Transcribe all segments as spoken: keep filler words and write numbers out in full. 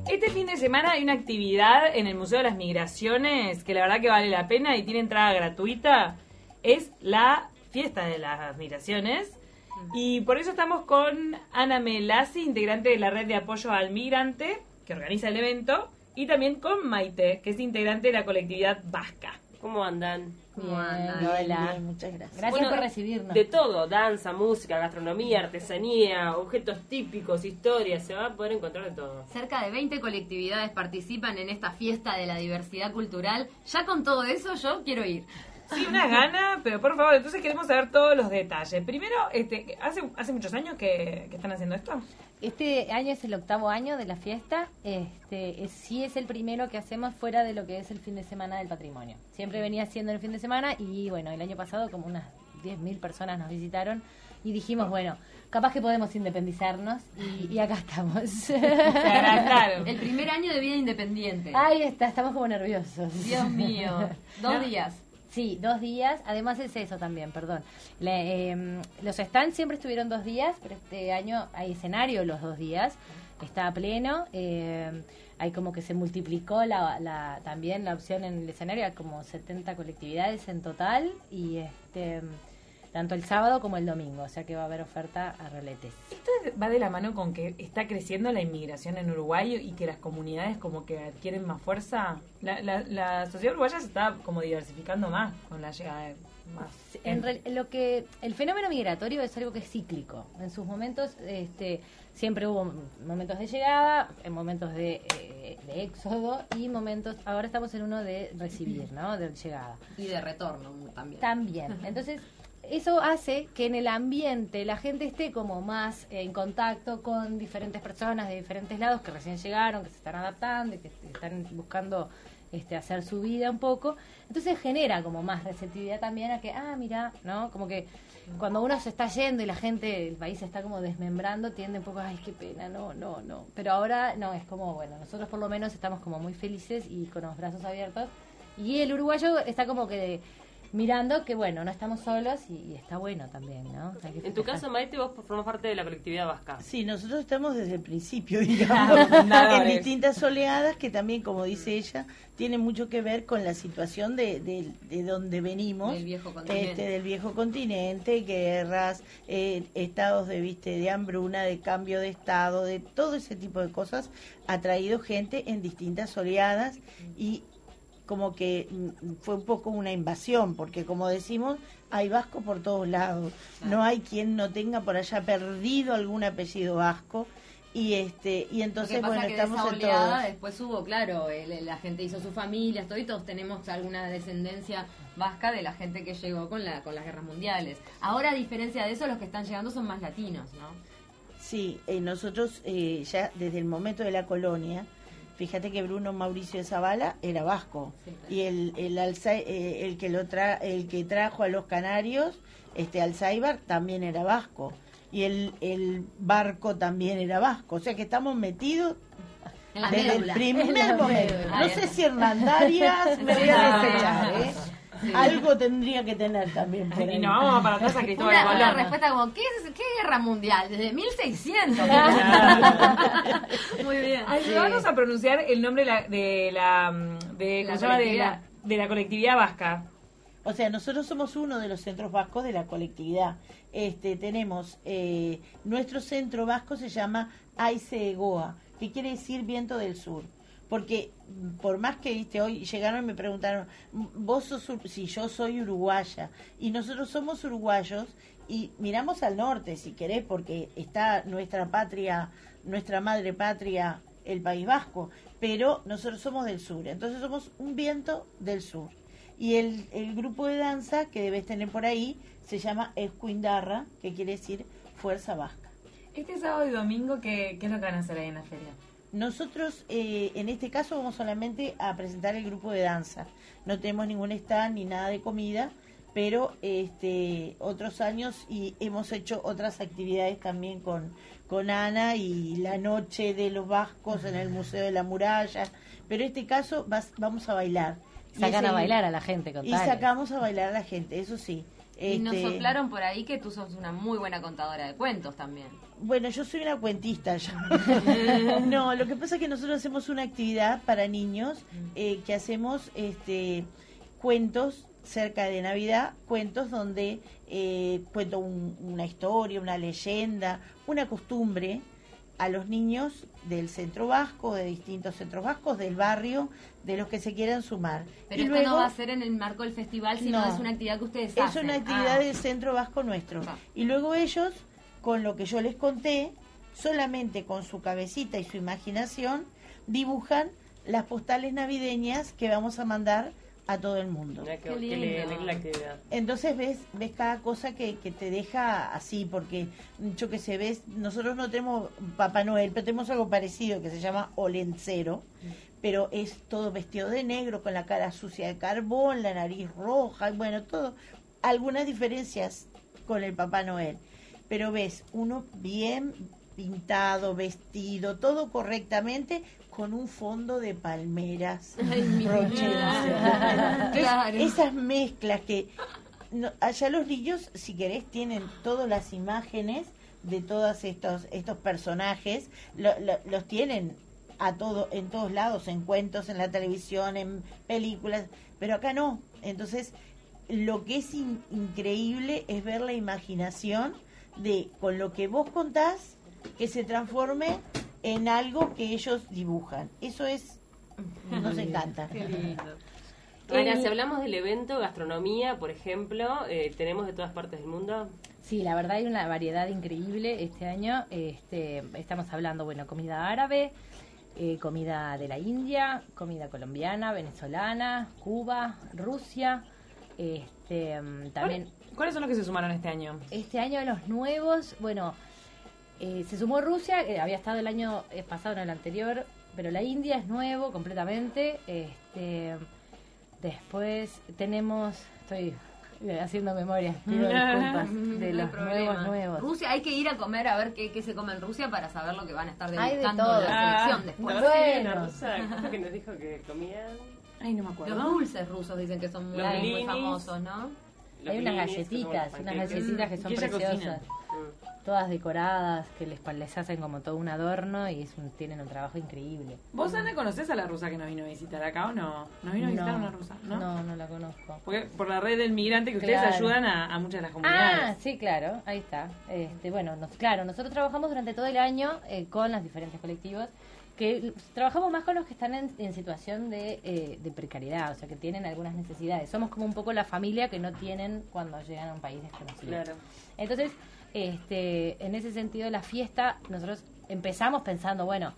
Este fin de semana hay una actividad en el Museo de las Migraciones que la verdad que vale la pena y tiene entrada gratuita. Es la Fiesta de las Migraciones. Y por eso estamos con Ana Melassi, integrante de la Red de Apoyo al Migrante, que organiza el evento, y también con Maite, que es integrante de la colectividad vasca. ¿Cómo andan? ¿Cómo andan? Bien, Hola. bien, muchas gracias. Gracias Bueno, por recibirnos. De todo, danza, música, gastronomía, artesanía, objetos típicos, historias, se va a poder encontrar de todo. Cerca de veinte colectividades participan en esta fiesta de la diversidad cultural. Ya con todo eso yo quiero ir. Sí, una gana, pero por favor, entonces queremos saber todos los detalles. Primero, este, ¿hace, hace muchos años que, que están haciendo esto? Este año es el octavo año de la fiesta. Este es, sí es el primero que hacemos fuera de lo que es el fin de semana del patrimonio. Siempre venía siendo el fin de semana y bueno, el año pasado como unas diez mil personas nos visitaron y dijimos, bueno, capaz que podemos independizarnos y, y acá estamos. Claro. El primer año de vida independiente. Ahí está, estamos como nerviosos. Dios mío. Dos No. días. Sí, dos días. Además es eso también, perdón. Le- eh, los stands siempre estuvieron dos días, pero este año hay escenario los dos días. Está a pleno. Eh, hay como que se multiplicó la, la, también la opción en el escenario. Hay como setenta colectividades en total. Y este tanto el sábado como el domingo. O sea que va a haber oferta a roletes. Esto va de la mano con que está creciendo la inmigración en Uruguay y que las comunidades como que adquieren más fuerza. La, la, la sociedad uruguaya se está como diversificando más con la llegada de más. En real- lo que el fenómeno migratorio es algo que es cíclico. En sus momentos este, siempre hubo momentos de llegada, en momentos de, eh, de éxodo y momentos, ahora estamos en uno de recibir, ¿no? De llegada. Y de retorno también. También. Entonces, eso hace que en el ambiente la gente esté como más eh, en contacto con diferentes personas de diferentes lados que recién llegaron, que se están adaptando y que están buscando este, hacer su vida un poco. Entonces genera como más receptividad también a que, ah, mira, ¿no? Como que cuando uno se está yendo y la gente, el país se está como desmembrando, tiende un poco, ay, qué pena, no, no, no. Pero ahora no, es como, bueno, nosotros por lo menos estamos como muy felices y con los brazos abiertos. Y el uruguayo está como que mirando que, bueno, no estamos solos y, y está bueno también, ¿no? Hay que En tu festejar. caso, Maite, vos formás parte de la colectividad vasca. Sí, nosotros estamos desde el principio, digamos, en Fundadores. distintas oleadas que también, como dice ella, tiene mucho que ver con la situación de, de, de donde venimos, Del viejo continente. este, del viejo continente, guerras, eh, estados de, viste, de hambruna, de cambio de estado, de todo ese tipo de cosas, ha traído gente en distintas oleadas y como que mm, fue un poco una invasión, porque como decimos, hay vasco por todos lados. No hay quien no tenga por allá perdido algún apellido vasco. Y este y Lo entonces, que pasa bueno, que de estamos esa en oleada todos. después hubo, claro, el- la gente hizo sus familias, todo, y todos tenemos alguna descendencia vasca de la gente que llegó con la con las guerras mundiales. Ahora, a diferencia de eso, los que están llegando son más latinos, ¿no? Sí, eh, nosotros eh, ya desde el momento de la colonia, fíjate que Bruno Mauricio de Zavala era vasco. Sí, claro. Y el el, Alza- eh, el que lo tra el que trajo a los canarios, este Alzaibar, también era vasco. Y el, el barco también era vasco. O sea que estamos metidos En la desde el médula. primer En la momento. médula. No sé si Hernandarias me voy a desechar, ¿eh? Sí. Algo tendría que tener también por ahí. Y nos vamos para atrás a Cristóbal Una, una Colón. respuesta como, ¿qué, es, ¿qué guerra mundial? Desde mil seiscientos. Muy bien. Ayúdanos a pronunciar el nombre de la, de la, de, La ¿cómo se llama? de colectividad. la, de la colectividad vasca. O sea, nosotros somos uno de los centros vascos de la colectividad. Este, tenemos, eh, nuestro centro vasco se llama Aice Egoa, que quiere decir viento del sur. Porque mm, por más que, viste, hoy llegaron y me preguntaron, vos sos, ur- si yo soy uruguaya, y nosotros somos uruguayos, y miramos al norte, si querés, porque está nuestra patria, nuestra madre patria, el País Vasco, pero nosotros somos del sur, entonces somos un viento del sur. Y el, el grupo de danza que debes tener por ahí se llama Escuindarra, que quiere decir Fuerza Vasca. Este sábado y domingo, ¿qué, qué es lo que van a hacer ahí en la feria? Nosotros, eh, en este caso, vamos solamente a presentar el grupo de danza. No tenemos ningún stand ni nada de comida, pero este otros años y hemos hecho otras actividades también con, con Ana y la noche de los vascos en el Museo de la Muralla. Pero en este caso vas, vamos a bailar. Y Sacan es a el- bailar a la gente, Y contale. sacamos a bailar a la gente, eso sí. Y nos Este, soplaron por ahí que tú sos una muy buena contadora de cuentos también. Bueno, yo soy una cuentista. Yo. No, lo que pasa es que nosotros hacemos una actividad para niños eh, que hacemos este cuentos cerca de Navidad, cuentos donde eh, cuento un- una historia, una leyenda, una costumbre a los niños del centro vasco, de distintos centros vascos, del barrio, de los que se quieran sumar. Pero Y esto luego- no va a ser en el marco del festival, sino No. es una actividad que ustedes es hacen. una actividad Ah. del centro vasco nuestro. Ah. Y luego ellos, con lo que yo les conté, solamente con su cabecita y su imaginación, dibujan las postales navideñas que vamos a mandar a todo el mundo. Mirá que, Qué que lindo. le- le- la actividad. Entonces ves ves cada cosa que, que te deja así, porque yo que sé, ves, nosotros no tenemos Papá Noel, pero tenemos algo parecido que se llama Olencero, pero es todo vestido de negro, con la cara sucia de carbón, la nariz roja, y bueno, todo, algunas diferencias con el Papá Noel, pero ves uno bien pintado, vestido, todo correctamente, con un fondo de palmeras Ay, mi rochesas. vida. Entonces, Claro. esas mezclas que no, allá los niños, si querés, tienen todas las imágenes de todos estos estos personajes, lo- lo- los tienen a todo en todos lados, en cuentos, en la televisión, en películas, pero acá no. Entonces, lo que es in- increíble es ver la imaginación de con lo que vos contás que se transforme en algo que ellos dibujan. Eso es, nos encanta. Ana, El- si hablamos del evento, gastronomía, por ejemplo, eh, tenemos de todas partes del mundo. Sí, la verdad hay una variedad increíble este año. Este, estamos hablando, bueno, comida árabe, eh, comida de la India, comida colombiana, venezolana, Cuba, Rusia. Este, mm, también ¿Cuáles son los que se sumaron este año? este año los nuevos, bueno, eh, se sumó Rusia, que había estado el año eh, pasado, no el anterior, pero la India es nuevo completamente. Este, después tenemos, estoy eh, haciendo memoria, pido disculpas, No de hay los problema. nuevos nuevos. Rusia, hay que ir a comer a ver qué, qué se come en Rusia para saber lo que van a estar Hay de degustando todo. en la selección Ah, después. ¿No sé, Bueno. una rusa creo que nos dijo que comían Ay, no me acuerdo. Los dulces rusos dicen que son muy, Los muy blinis. famosos, ¿no? los Hay unas blinis, que son galletitas, los unas panqueques. galletitas que son Y ella preciosas, cocina. Mm. todas decoradas, que les, les hacen como todo un adorno y es un- tienen un trabajo increíble. ¿Vos, Ana, conocés a la rusa que nos vino a visitar acá o no? ¿Nos vino a visitar una rusa? ¿No? no, no la conozco. Porque por la red del migrante que ustedes Claro. ayudan a, a muchas de las Ah, comunidades. sí, claro, ahí está. Este, bueno, nos, claro, nosotros trabajamos durante todo el año eh, con los diferentes colectivos, que trabajamos más con los que están en, en situación de, eh, de precariedad, o sea, que tienen algunas necesidades. Somos como un poco la familia que no tienen cuando llegan a un país desconocido. Claro. Entonces, este, en ese sentido, la fiesta, nosotros empezamos pensando, bueno,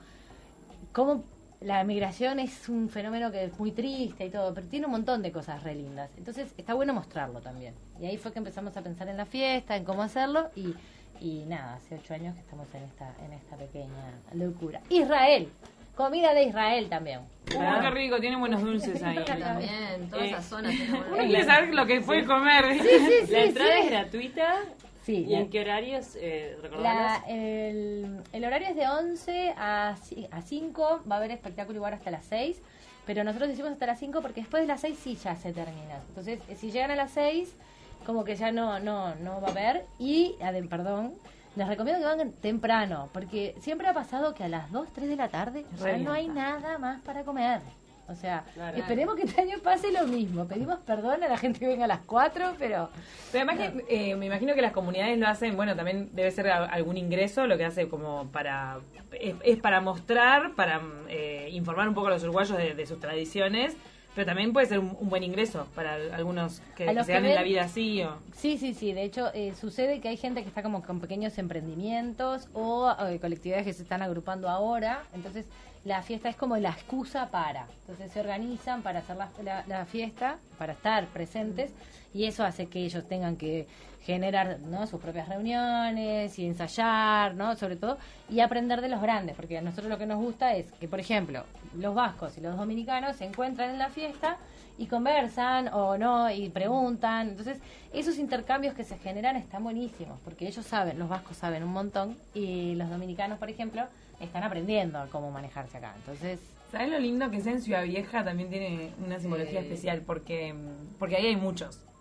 cómo la migración es un fenómeno que es muy triste y todo, pero tiene un montón de cosas re lindas. Entonces, está bueno mostrarlo también. Y ahí fue que empezamos a pensar en la fiesta, en cómo hacerlo, y, y nada, hace ocho años que estamos en esta, en esta pequeña locura. Israel, comida de Israel también. Uy, qué rico, tienen buenos dulces ahí. También, toda Eh, esa zona tiene buenos Uno quiere saber lo que fue comer. La entrada es gratuita. Sí, ¿Y la- en qué horarios? Eh, La- recordanos. el, el horario es de once a ci- a cinco, va a haber espectáculo igual hasta las seis, pero nosotros decimos hasta las cinco porque después de las seis sí ya se termina. Entonces, eh, si llegan a las seis, como que ya no no no va a haber. Y, adem- perdón, les recomiendo que vayan temprano, porque siempre ha pasado que a las dos, tres de la tarde ya Revienta. no hay nada más para comer. O sea, Claro. esperemos que este año pase lo mismo. Pedimos perdón a la gente que venga a las cuatro, pero... Pero además que eh, me imagino que las comunidades lo hacen, bueno, también debe ser a- algún ingreso, lo que hace como para, es, es para mostrar, para eh, informar un poco a los uruguayos de, de sus tradiciones, pero también puede ser un, un buen ingreso para algunos que, A que los se que ganen la ven- vida así o... Sí, sí, sí. De hecho, eh, sucede que hay gente que está como con pequeños emprendimientos o eh, colectividades que se están agrupando ahora. Entonces, la fiesta es como la excusa para. Entonces, se organizan para hacer la, la- la fiesta, para estar presentes, y eso hace que ellos tengan que generar, ¿no?, sus propias reuniones y ensayar, ¿no?, sobre todo, y aprender de los grandes, porque a nosotros lo que nos gusta es que, por ejemplo, los vascos y los dominicanos se encuentran en la fiesta y conversan o no y preguntan. Entonces, esos intercambios que se generan están buenísimos, porque ellos saben, los vascos saben un montón y los dominicanos, por ejemplo, están aprendiendo a cómo manejarse acá. Entonces, ¿Sabes lo lindo que es en Ciudad Vieja? También tiene una simbología Sí. especial porque, porque ahí hay muchos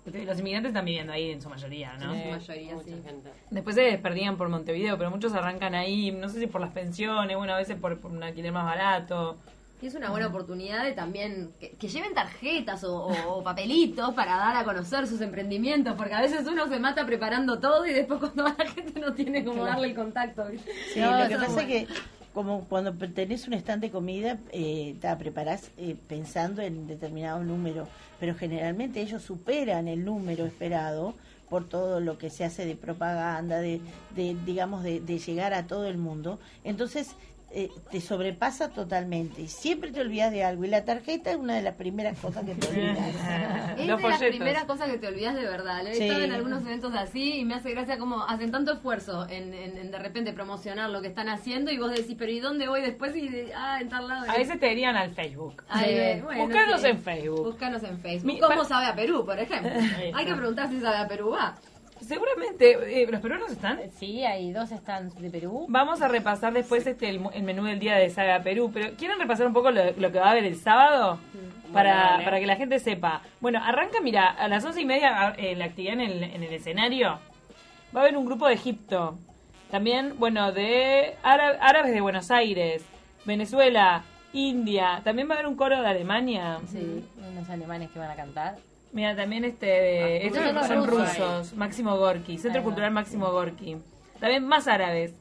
los inmigrantes están viviendo ahí en su mayoría, ¿no? En su mayoría, mucha sí. gente. Después se desperdían por Montevideo, pero muchos arrancan ahí, no sé si por las pensiones, bueno, a veces por, por un alquiler más barato. Y es una buena oportunidad de también que, que lleven tarjetas o, o- o papelitos para dar a conocer sus emprendimientos, porque a veces uno se mata preparando todo y después cuando va la gente no tiene cómo darle el contacto. ¿viste? Sí, No, lo que eso pasa es bueno. que como cuando tenés un stand de comida, eh, te preparás eh, pensando en determinado número, pero generalmente ellos superan el número esperado por todo lo que se hace de propaganda, de, de digamos, de, de llegar a todo el mundo. Entonces, eh, te sobrepasa totalmente y siempre te olvidas de algo. Y la tarjeta es una de las primeras cosas que te olvidas. Es Los de las folletos. primeras cosas que te olvidas de verdad. He Sí. estado en algunos eventos así y me hace gracia como hacen tanto esfuerzo en, en- en de repente promocionar lo que están haciendo y vos decís, pero ¿y dónde voy después? Y de, ah, en tal lado. A veces te dirían al Facebook. Ahí Sí. ve, bueno, Búscanos sí. en Facebook. Búscanos en Facebook. Mi- ¿Cómo pa- sabe a Perú, por ejemplo? Ahí Hay que está. preguntar si sabe a Perú. Va. Seguramente, eh, ¿los peruanos están? Sí, hay dos stands de Perú. Vamos a repasar después este el, el menú del día de Saga Perú, pero ¿quieren repasar un poco lo, lo que va a haber el sábado? Para, Bueno, dale. para que la gente sepa. Bueno, arranca, mira, a las once y media eh, la actividad en el, en el escenario. Va a haber un grupo de Egipto. También, bueno, de ára- árabes de Buenos Aires, Venezuela, India. También va a haber un coro de Alemania. Sí, unos alemanes que van a cantar. Mira, también este de, Ah, estos son los son rusos. rusos, Máximo Gorki, Centro Ahí va. Cultural Máximo Gorki. También más árabes.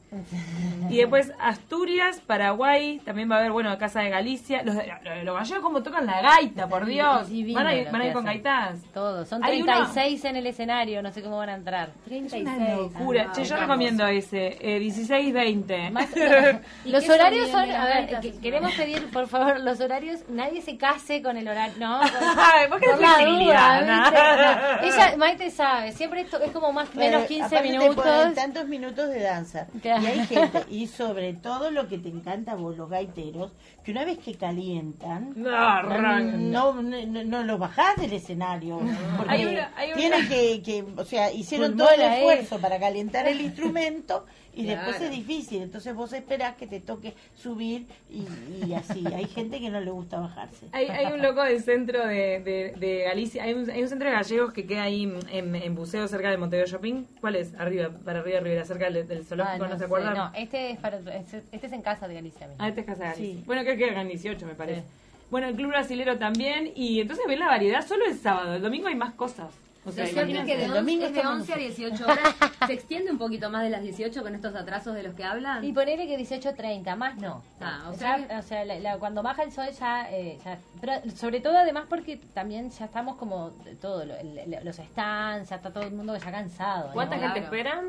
Y después Asturias, Paraguay, también va a haber, bueno, Casa de Galicia. Los, los, los gallegos como tocan la gaita, por Dios. Divino Van a ir, lo van a que ir con hacen. gaitas. Todos, son Hay treinta y seis en el escenario, no sé cómo van a entrar. treinta y seis. Una locura. Ah, Che, yo vamos. recomiendo ese, eh, dieciséis veinte. Más- ¿Y los qué horarios sonido son, de las a ver, gaitas? que- queremos pedir, por favor, los horarios, nadie se case con el horario, no, por, Ay, vos querés por la flexibilidad, duda, ¿no? ¿viste? No, ella, Maite sabe, siempre esto es como más menos Pero quince aparte te minutos. ponen tantos minutos de danza. Claro. Y hay gente, y sobre todo lo que te encanta a vos, los gaiteros, que una vez que calientan, No, arrancan. no, no, no, no los bajás del escenario. Porque Hay una- hay una- tienen que, que, o sea, hicieron Pulmola, todo el eh. esfuerzo para calentar el instrumento y Claro. después es difícil. Entonces vos esperás que te toque subir y, y así. Hay gente que no le gusta bajarse. Hay, hay un loco del centro de, de, de Galicia, hay un, hay un centro de gallegos que queda ahí en, en Buceo, cerca de Montevideo Shopping. ¿Cuál es? Arriba, para arriba, arriba, cerca del, del zoológico, Ah, ¿no, se sé, acuerdan? no, este es para este, este es en casa de Galicia mismo. Ah, este es Casa de Galicia. Sí. Bueno, creo que eran dieciocho, me parece. Sí. Bueno, el Club Brasilero también, y entonces ven la variedad solo el sábado, el domingo hay más cosas. O sea, Lo cierto es imagínense. que de el once, domingo es de estamos once a dieciocho horas. ¿Se extiende un poquito más de las dieciocho con estos atrasos de los que hablan? Y ponele que dieciocho treinta, más no. Ah, o Ya, sea que- o sea, la- la- cuando baja el sol ya, eh, ya- pero sobre todo además porque también ya estamos como de todo, lo- el- el- los stands, ya está todo el mundo ya cansado. ¿no? ¿Cuánta gente Claro. esperan?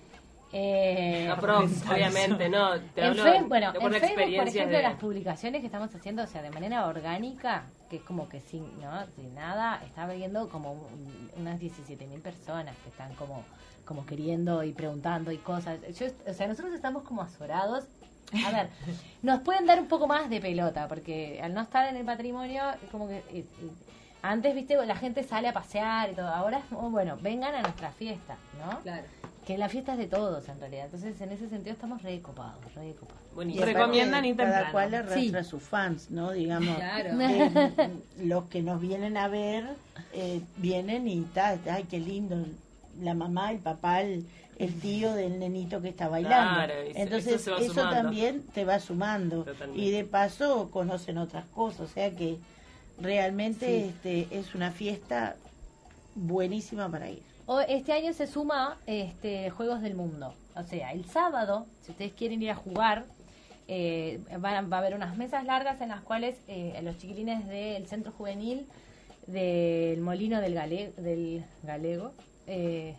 Eh, Aprox, obviamente, ¿no? Te en hablo Fe- bueno, de en por Facebook, por experiencias ejemplo, de... las publicaciones que estamos haciendo, o sea, de manera orgánica, que es como que sin, ¿no? sin nada, está viendo como un- unas diecisiete mil personas que están como, como queriendo y preguntando y cosas. Yo, o sea, nosotros estamos como azorados. A ver, nos pueden dar un poco más de pelota, porque al no estar en el patrimonio, como que... eh, eh, antes, viste, la gente sale a pasear y todo. Ahora es como, bueno, vengan a nuestra fiesta, ¿no? Claro. Que la fiesta es de todos, en realidad. Entonces, en ese sentido, estamos re copados, re copados. Y Buenísimo. aparte, Recomiendan ir cada temprano. cual arrastra Sí. sus fans, ¿no? Digamos. Claro. Eh, los que nos vienen a ver eh, vienen y tal, ay, qué lindo, la mamá, el papá, el, el tío del nenito que está bailando. Claro, y se- Entonces eso eso, se va sumando. también te va sumando. Totalmente. Y de paso conocen otras cosas, o sea que realmente Sí. este es una fiesta buenísima para ir. O este año se suma este Juegos del Mundo. O sea, el sábado, si ustedes quieren ir a jugar, eh, van a- va a haber unas mesas largas en las cuales eh, los chiquilines del Centro Juvenil del Molino del, Gale- del Galego, eh,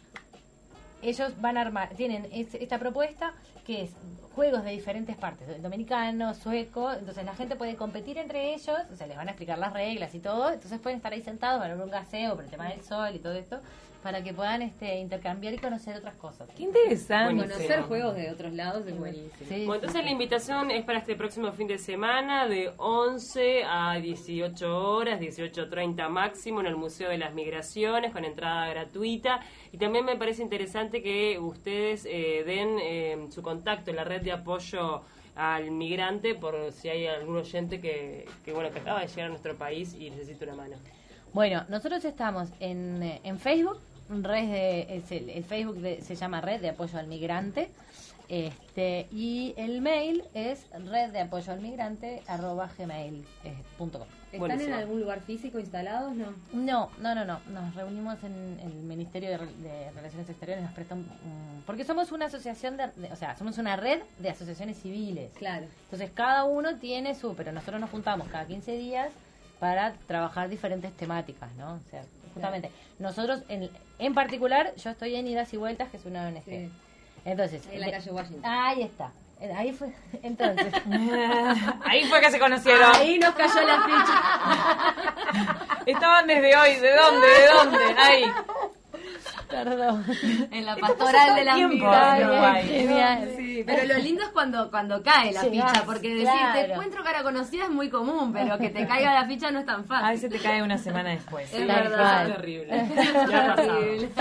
ellos van a armar, tienen es- esta propuesta que es juegos de diferentes partes, dominicano, sueco, entonces la gente puede competir entre ellos, o sea, les van a explicar las reglas y todo, entonces pueden estar ahí sentados, van a ver un gaseo por el tema del sol y todo esto, para que puedan este intercambiar y conocer otras cosas. Qué interesante. Buenísimo. Conocer juegos de otros lados es buenísimo. Sí, Bueno, entonces la invitación es para este próximo fin de semana de once a dieciocho horas, dieciocho treinta máximo en el Museo de las Migraciones con entrada gratuita. Y también me parece interesante que ustedes eh, den eh, su contacto en la red de apoyo al migrante por si hay algún oyente que, que bueno que acaba de llegar a nuestro país y necesita una mano. Bueno, nosotros estamos en, eh, en Facebook, red de, es el, el Facebook de- se llama Red de Apoyo al Migrante, este y el mail es red de apoyo al migrante arroba gmail punto com. ¿Están Buenísimo. en algún lugar físico instalados? No. No, no, no, no. Nos reunimos en el Ministerio de, Re- de Relaciones Exteriores, nos prestan un- porque somos una asociación de, de- o sea, somos una red de asociaciones civiles. Claro. Entonces cada uno tiene su, pero nosotros nos juntamos cada quince días para trabajar diferentes temáticas, ¿no? O sea, justamente nosotros en, en particular, yo estoy en Idas y Vueltas, que es una O N G. Sí. Entonces, Ahí en la de- calle Washington. ahí está. Ahí fue. Entonces, Ahí fue que se conocieron. Ahí nos cayó la ficha. Estaban desde hoy. ¿De dónde? ¿De dónde? Ahí. perdón. En la Esto pasó pastoral todo de el la tiempo migración. en Uruguay. Genial. Sí, pero lo lindo es cuando, cuando cae la Llegás, ficha, porque decir claro. te encuentro cara conocida es muy común, pero que te caiga la ficha no es tan A fácil. veces te cae una semana después. Es Tal verdad. cual. Es terrible. Ya ha pasado. Terrible.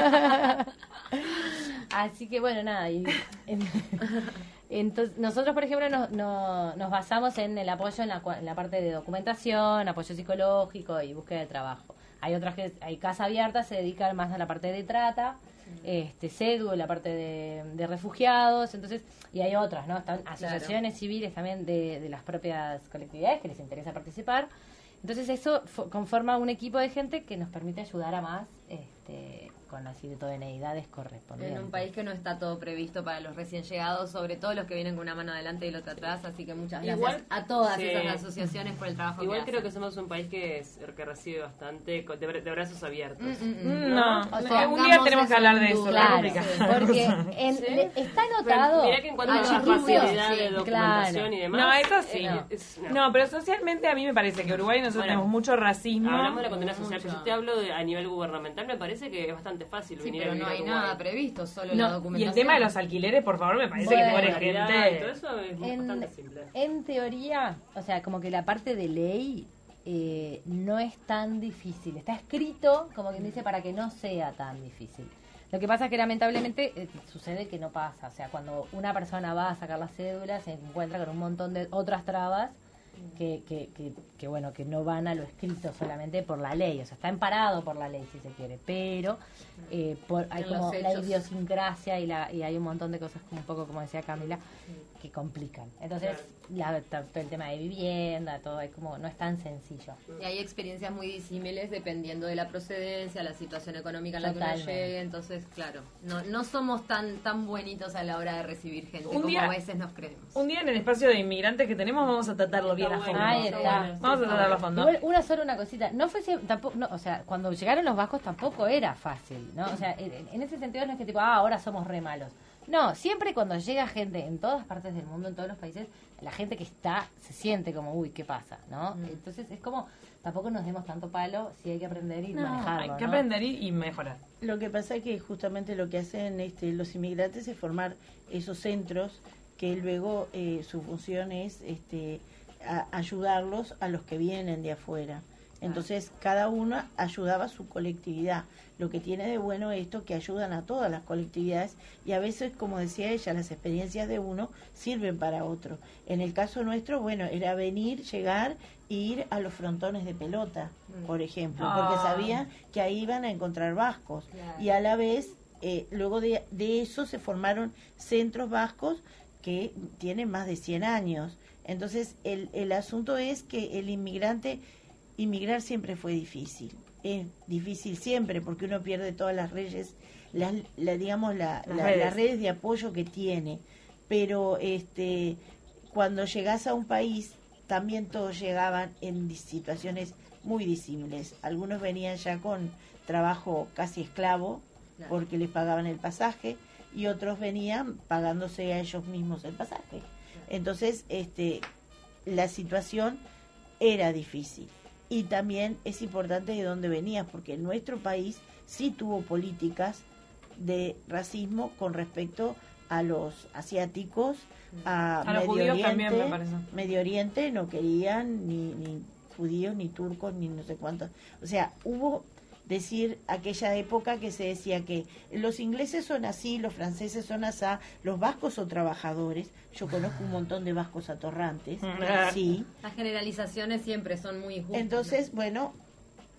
Así que bueno, nada. Y, en- entonces, nosotros, por ejemplo, nos, no- nos basamos en el apoyo en la, cua- en la parte de documentación, apoyo psicológico y búsqueda de trabajo. Hay otras que, hay Casa Abierta, se dedican más a la parte de trata, este CEDU, la parte de, de refugiados, entonces, y hay otras, ¿no? Están asociaciones civiles también de, de las propias colectividades que les interesa participar. Entonces eso fo- conforma un equipo de gente que nos permite ayudar a más este, con las idoneidades correspondientes. En un país que no está todo previsto para los recién llegados, sobre todo los que vienen con una mano adelante y la otra atrás, así que muchas gracias Igual, a todas sí. esas asociaciones por el trabajo Igual que creo que hacen. somos un país que, es- que recibe bastante con- de, bra- de brazos abiertos. Mm, mm, mm. Mm, No, O sea, un día pongamos tenemos que eso hablar en de eso. duda. Claro, complicado. porque en- ¿Sí? le- está notado. Mirá que en cuanto a Hay la rubios, facilidad sí, de documentación claro. y demás. No, eso sí. eh, es- no. No, pero socialmente a mí me parece que Uruguay nosotros Bueno, tenemos mucho racismo. Hablamos de la condena social, Mucho. pero yo te hablo de, a nivel gubernamental, me parece que es bastante fácil Sí, venir pero a no vivir hay a Uruguay. nada previsto, solo la No, y documentación. el tema de los alquileres, por favor, me parece Bueno, que pobre Calidad y gente. todo eso es En, bastante simple. en teoría, o sea, como que la parte de ley eh, no es tan difícil. Está escrito, como quien dice, para que no sea tan difícil. Lo que pasa es que lamentablemente eh, sucede que no pasa. O sea, cuando una persona va a sacar la cédula, se encuentra con un montón de otras trabas que, que, que, que, bueno, que no van a lo escrito solamente por la ley. O sea, está emparado por la ley, si se quiere. Pero eh, por, hay En como los la hechos. idiosincrasia y, la, y hay un montón de cosas, como un poco como decía Camila, que complican. Entonces, la, todo el tema de vivienda, todo, es como no es tan sencillo. Y hay experiencias muy disímiles dependiendo de la procedencia, la situación económica en la que uno Totalmente. llegue. Entonces, claro, no, no somos tan tan buenitos a la hora de recibir gente Un como día- a veces nos creemos. Un día en el espacio de inmigrantes que tenemos vamos a tratarlo bien a Está fondo. bueno, Ahí está está. bueno. Vamos a tratarlo a fondo. Igual, una sola una cosita, no fue sie- tampoco, no, o sea, cuando llegaron los vascos tampoco era fácil, ¿no? O sea, en, en ese sentido no es que tipo, ah, ahora somos re malos. No, siempre cuando llega gente en todas partes del mundo, en todos los países, la gente que está se siente como, uy, ¿qué pasa? ¿No? Entonces es como, tampoco nos demos tanto palo si hay que aprender y No, manejarlo, hay que ¿no? aprender y, y mejorar. Lo que pasa es que justamente lo que hacen este, los inmigrantes es formar esos centros que luego eh, su función es este, a- ayudarlos a los que vienen de afuera. Entonces cada uno ayudaba a su colectividad. Lo que tiene de bueno esto que ayudan a todas las colectividades y a veces, como decía ella, las experiencias de uno sirven para otro. En el caso nuestro, bueno, era venir, llegar e ir a los frontones de pelota, por ejemplo, porque Ah. sabían que ahí iban a encontrar vascos. Claro. Y a la vez, eh, luego de, de eso se formaron centros vascos que tienen más de cien años. Entonces, el, el asunto es que el inmigrante, inmigrar siempre fue difícil. Es difícil siempre porque uno pierde todas las redes, las, la, digamos, la, Las la- redes. las redes de apoyo que tiene. Pero este, cuando llegas a un país, también todos llegaban en dis- situaciones muy disímiles. Algunos venían ya con trabajo casi esclavo, Claro. porque les pagaban el pasaje, y otros venían pagándose a ellos mismos el pasaje. Entonces, este, la situación era difícil. Y también es importante de dónde venías, porque nuestro país sí tuvo políticas de racismo con respecto a los asiáticos, a, A los Medio judíos Oriente. también, me parece. Medio Oriente no querían ni, ni judíos, ni turcos, ni no sé cuántos. O sea, hubo, decir, aquella época que se decía que los ingleses son así, los franceses son asá, los vascos son trabajadores. Yo conozco un montón de vascos atorrantes, Mm. sí. Las generalizaciones siempre son muy injustas. Entonces, bueno,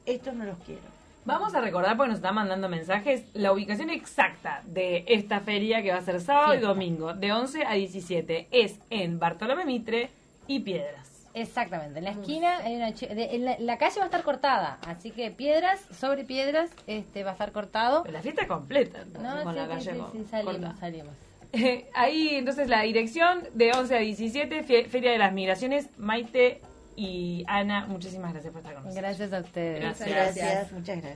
estos no los quiero. Vamos a recordar, porque nos están mandando mensajes, la ubicación exacta de esta feria que va a ser sábado Sí. y domingo, de once a diecisiete. Es en Bartolomé Mitre y Piedras. Exactamente, en la esquina, hay una chi- de- en la, la calle va a estar cortada, así que piedras sobre piedras este va a estar cortado. La fiesta completa, No, con sí, la sí, calle sí, con- sí, salimos, corta. salimos. Ahí entonces la dirección de once a diecisiete, Fie- Feria de las Migraciones. Maite y Ana, muchísimas gracias por estar con nosotros. Gracias a ustedes. Gracias. Gracias, muchas gracias.